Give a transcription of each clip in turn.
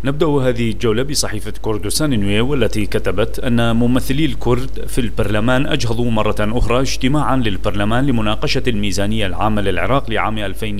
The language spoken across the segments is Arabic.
نبدأ هذه الجولة بصحيفة كردستان نيو والتي كتبت أن ممثلي الكرد في البرلمان أجهضوا مرة أخرى اجتماعا للبرلمان لمناقشة الميزانية العامة للعراق لعام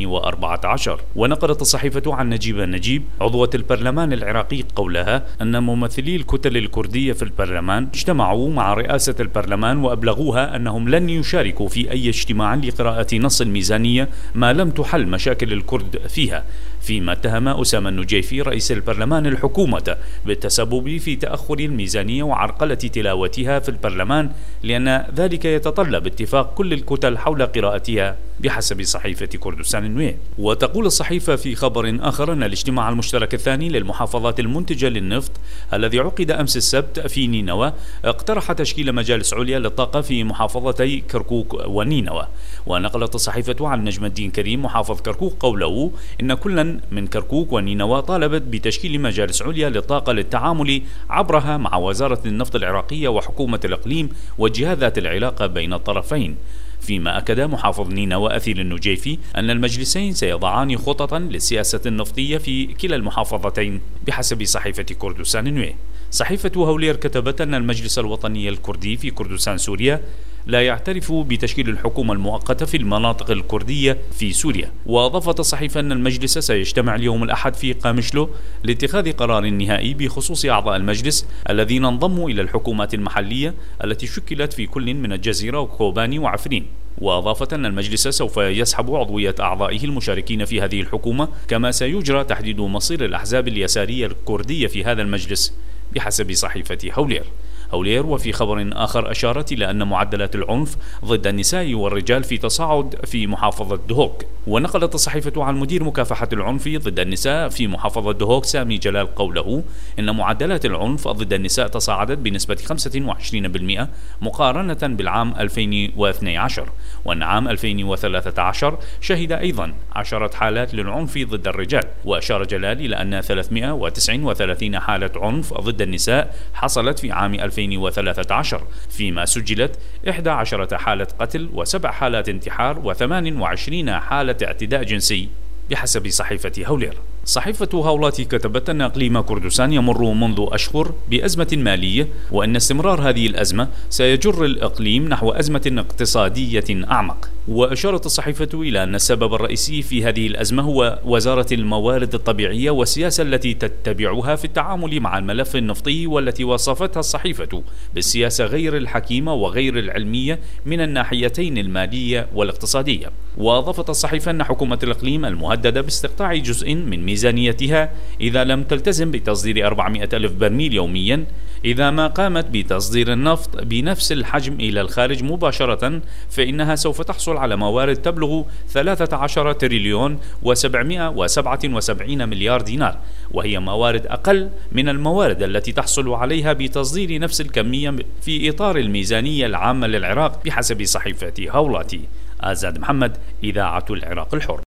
2014. ونقلت الصحيفة عن نجيبة نجيب عضوة البرلمان العراقي قولها أن ممثلي الكتل الكردية في البرلمان اجتمعوا مع رئاسة البرلمان وأبلغوها أنهم لن يشاركوا في أي اجتماع لقراءة نص الميزانية ما لم تحل مشاكل الكرد فيها، فيما اتهم أسامة النجيفي رئيس البرلمان الحكومة بالتسبب في تأخر الميزانية وعرقلة تلاوتها في البرلمان، لأن ذلك يتطلب اتفاق كل الكتل حول قراءتها بحسب صحيفة كردستان نيو. وتقول الصحيفة في خبر آخر أن الاجتماع المشترك الثاني للمحافظات المنتجة للنفط الذي عقد أمس السبت في نينوى اقترح تشكيل مجالس عليا للطاقة في محافظتي كركوك ونينوى. ونقلت الصحيفة عن نجم الدين كريم محافظ كركوك قوله إن كلا من كركوك ونينوى طالبت بتشكيل مجالس عليا للطاقة للتعامل عبرها مع وزارة النفط العراقية وحكومة الإقليم والجهات ذات العلاقة بين الطرفين. فيما أكد محافظ نينوى أثيل النجيفي أن المجلسين سيضعان خططا للسياسة النفطية في كلا المحافظتين بحسب صحيفة كردستان نيو. صحيفة هولير كتبت أن المجلس الوطني الكردي في كردستان سوريا لا يعترف بتشكيل الحكومة المؤقتة في المناطق الكردية في سوريا. وأضافت الصحيفة أن المجلس سيجتمع اليوم الأحد في قامشلو لاتخاذ قرار نهائي بخصوص أعضاء المجلس الذين انضموا إلى الحكومات المحلية التي شكلت في كل من الجزيرة وكوباني وعفرين. وأضافت أن المجلس سوف يسحب عضوية أعضائه المشاركين في هذه الحكومة، كما سيجرى تحديد مصير الأحزاب اليسارية الكردية في هذا المجلس بحسب صحيفة هولير. وفي خبر آخر أشارت إلى أن معدلات العنف ضد النساء والرجال في تصاعد في محافظة دهوك. ونقلت الصحيفة عن مدير مكافحة العنف ضد النساء في محافظة دهوك سامي جلال قوله إن معدلات العنف ضد النساء تصاعدت بنسبة 25% مقارنة بالعام 2012، وأن عام 2013 شهد أيضا 10 حالات للعنف ضد الرجال. وأشار جلال إلى أن 339 حالة عنف ضد النساء حصلت في عام 2013، فيما سجلت 11 حالة قتل و7 حالات انتحار و28 حالة اعتداء جنسي بحسب صحيفة هولير. صحيفة هولاتي كتبت أن إقليم كردستان يمر منذ أشهر بأزمة مالية، وأن استمرار هذه الأزمة سيجر الإقليم نحو أزمة اقتصادية أعمق. وأشارت الصحيفة إلى أن السبب الرئيسي في هذه الأزمة هو وزارة الموارد الطبيعية والسياسة التي تتبعها في التعامل مع الملف النفطي، والتي وصفتها الصحيفة بالسياسة غير الحكيمة وغير العلمية من الناحيتين المالية والاقتصادية. وأضافت الصحيفة أن حكومة الإقليم المهددة باستقطاع جزء من ميزانيتها إذا لم تلتزم بتصدير 400 ألف برميل يوميا إذا ما قامت بتصدير النفط بنفس الحجم إلى الخارج مباشرة، فإنها سوف تحصل على موارد تبلغ 13 تريليون و777 مليار دينار، وهي موارد أقل من الموارد التي تحصل عليها بتصدير نفس الكمية في إطار الميزانية العامة للعراق بحسب صحيفة هولاتي. آزاد محمد، إذاعة العراق الحر.